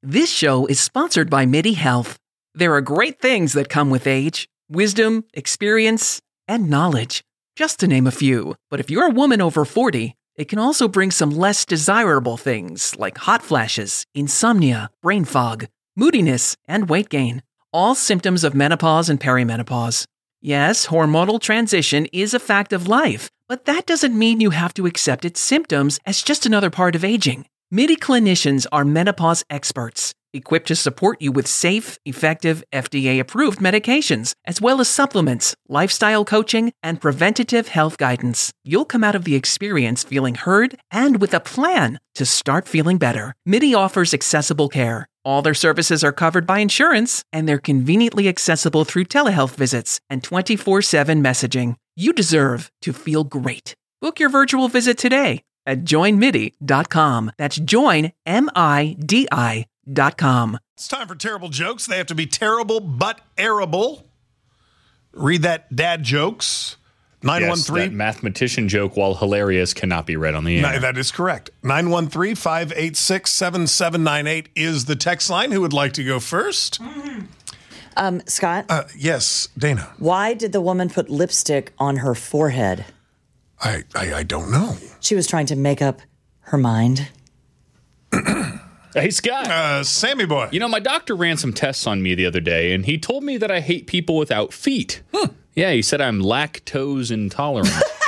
This show is sponsored by MIDI Health. There are great things that come with age: wisdom, experience, and knowledge, just to name a few. But if you're a woman over 40, it can also bring some less desirable things like hot flashes, insomnia, brain fog, moodiness, and weight gain. All symptoms of menopause and perimenopause. Yes, hormonal transition is a fact of life, but that doesn't mean you have to accept its symptoms as just another part of aging. MIDI clinicians are menopause experts, equipped to support you with safe, effective, FDA-approved medications, as well as supplements, lifestyle coaching, and preventative health guidance. You'll come out of the experience feeling heard and with a plan to start feeling better. MIDI offers accessible care. All their services are covered by insurance, and they're conveniently accessible through telehealth visits and 24/7 messaging. You deserve to feel great. Book your virtual visit today at joinmidi.com. That's joinmidi.com. It's time for terrible jokes. They have to be terrible but airable. Read that, dad jokes. 913. Yes, that mathematician joke, while hilarious, cannot be read on the air. That is correct. 913-586-7798 is the text line. Who would like to go first? Scott? Yes, Dana. Why did the woman put lipstick on her forehead? I don't know. She was trying to make up her mind. Hey, Scott. Sammy boy. You know, my doctor ran some tests on me the other day, and he told me that I hate people without feet. Yeah, he said I'm lactose intolerant.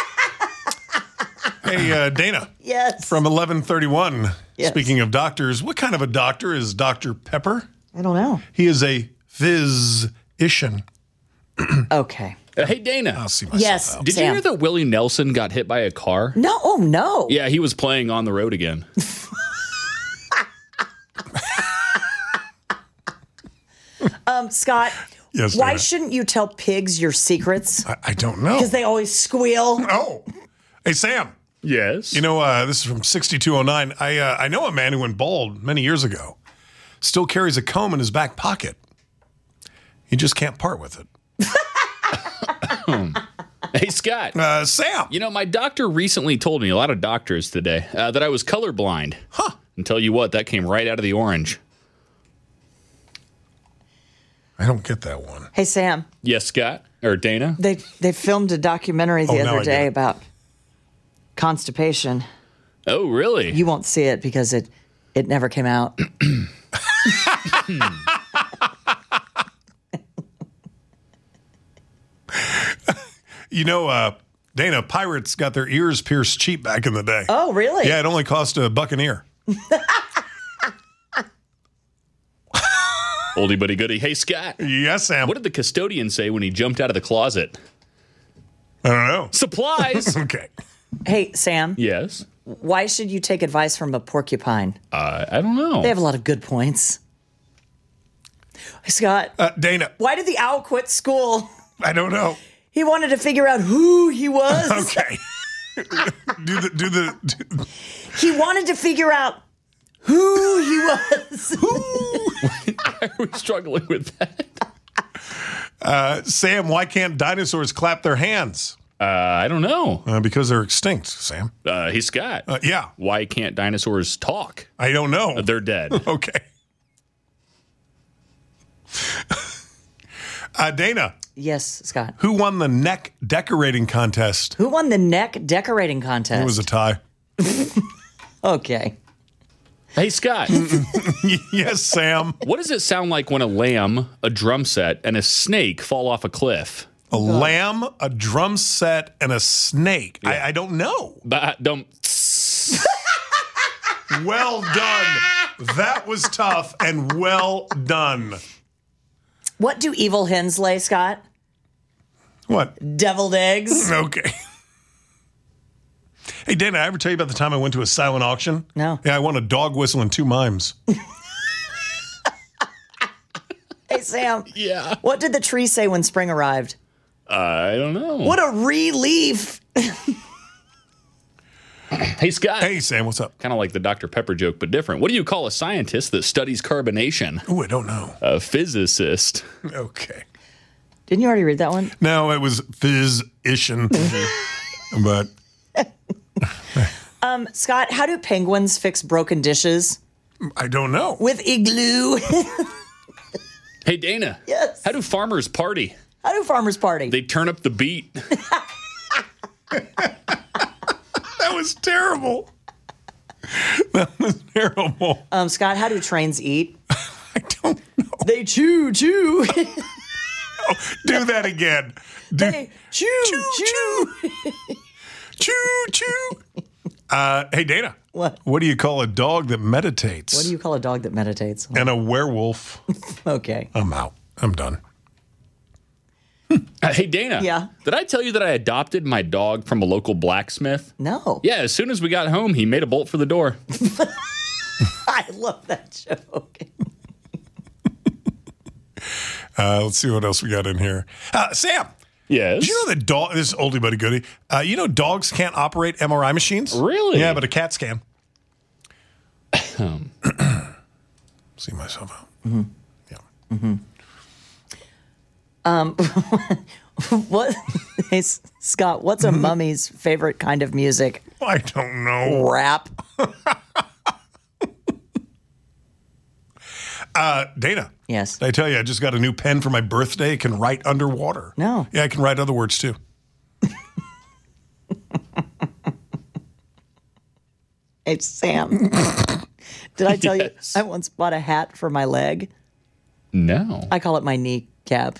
Hey, Dana. Yes. From 1131. Yes. Speaking of doctors, what kind of a doctor is Dr. Pepper? I don't know. He is a physician. Okay. Hey, Dana. I'll see myself Yes. out. Did you Sam. hear that Willie Nelson got hit by a car? No. Oh, no. Yeah, he was playing On the Road again. Scott, Yes, why Dana. shouldn't you tell pigs your secrets? I don't know. Because they always squeal. Oh. Hey, Sam. Yes. You know, this is from 6209. I know a man who went bald many years ago. Still carries a comb in his back pocket. He just can't part with it. Hey, Scott. Sam. You know, my doctor recently told me, a lot of doctors today, that I was colorblind. Huh. And tell you what, that came right out of the orange. I don't get that one. Hey, Sam. Yes, Scott? Or Dana? They filmed a documentary the now other I get day it. about constipation. Oh, really? You won't see it because it never came out. You know, Dana, pirates got their ears pierced cheap back in the day. Oh, really? Yeah, it only cost $1 an ear. Oldie but goodie. Hey, Scott. Yes, Sam. What did the custodian say when he jumped out of the closet? I don't know. Supplies. Okay. Hey, Sam. Yes. Why should you take advice from a porcupine? I don't know. They have a lot of good points. Hey, Scott. Dana, Why did the owl quit school? I don't know. He wanted to figure out who he was. Okay. He wanted to figure out who he was. Why are we struggling with that? Sam, why can't dinosaurs clap their hands? I don't know. Because they're extinct, Sam. Hey, Scott. Yeah. Why can't dinosaurs talk? I don't know. They're dead. Okay. Dana, Yes, Scott. who won the neck decorating contest? Who won the neck decorating contest? It was a tie. Okay. Hey, Scott. Yes, Sam. What does it sound like when a lamb, a drum set, and a snake fall off a cliff? A lamb, a drum set, and a snake. I don't know. Don't. Well done. That was tough and well done. What do evil hens lay, Scott? What? Deviled eggs? Okay. Hey, Dana, I ever tell you about the time I went to a silent auction? No. Yeah, I won a dog whistle and 2 mimes. Hey, Sam. Yeah. What did the tree say when spring arrived? I don't know. What a relief. Hey, Scott. Hey, Sam, what's up? Kind of like the Dr. Pepper joke, but different. What do you call a scientist that studies carbonation? Oh, I don't know. A physicist. Okay. Didn't you already read that one? No, it was physician. But Scott, how do penguins fix broken dishes? I don't know. With igloo. Hey, Dana. Yes. How do farmers party? How do farmers party? They turn up the beat. That was terrible. That was terrible. Scott, how do trains eat? I don't know. They chew. Do that again. They chew. Choo. Hey, Dana. What? What do you call a dog that meditates? What do you call a dog that meditates? And a werewolf. Okay. I'm out. I'm done. Hey, Dana. Yeah? Did I tell you that I adopted my dog from a local blacksmith? No. Yeah, as soon as we got home, he made a bolt for the door. I love that joke. Let's see what else we got in here. Sam. Yes. Do you know that this is oldie but a goodie. You know dogs can't operate MRI machines? Really? Yeah, but a cat can. See myself out. Mm-hmm. Yeah. Mm-hmm. What? Hey, Scott, what's a mummy's favorite kind of music? I don't know. Rap. Dana. Yes. Did I tell you I just got a new pen for my birthday? It can write underwater. No. Yeah, I can write other words too. Hey, Sam. Did I tell Yes. you I once bought a hat for my leg? No. I call it my kneecap.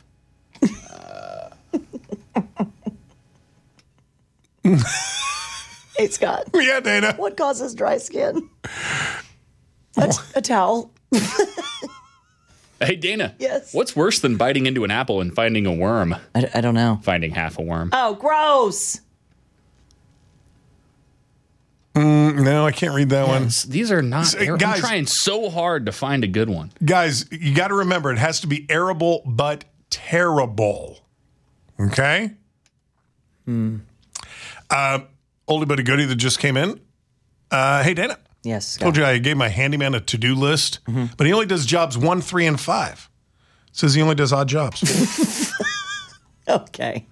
Hey, Scott. Yeah, Dana. What causes dry skin? A towel. Hey, Dana. Yes. What's worse than biting into an apple and finding a worm? I don't know. Finding half a worm. Oh, gross. No, I can't read that one. These are not. I'm guys- trying so hard to find a good one. Guys, you got to remember it has to be arable but terrible. Okay? Oldie but a goodie that just came in. Hey, Dana. Yes, Scott. Told you I gave my handyman a to-do list, but he only does jobs 1, 3, and 5. Says he only does odd jobs. Okay.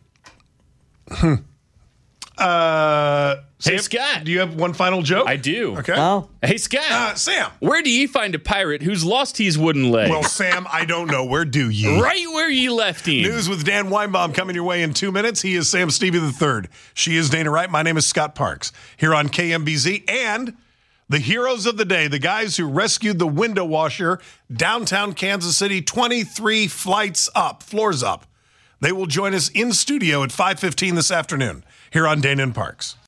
Hey, Sam, Scott. do you have one final joke? I do. Okay. Oh, Hey, Scott. Sam. Where do ye find a pirate who's lost his wooden leg? Well, Sam, I don't know. Where do you? Right where ye left him. News with Dan Weinbaum coming your way in 2 minutes. He is Sam Stevie III. She is Dana Wright. My name is Scott Parks here on KMBZ. And the heroes of the day, the guys who rescued the window washer downtown Kansas City, 23 floors up. They will join us in studio at 5:15 this afternoon here on Dana and Parks.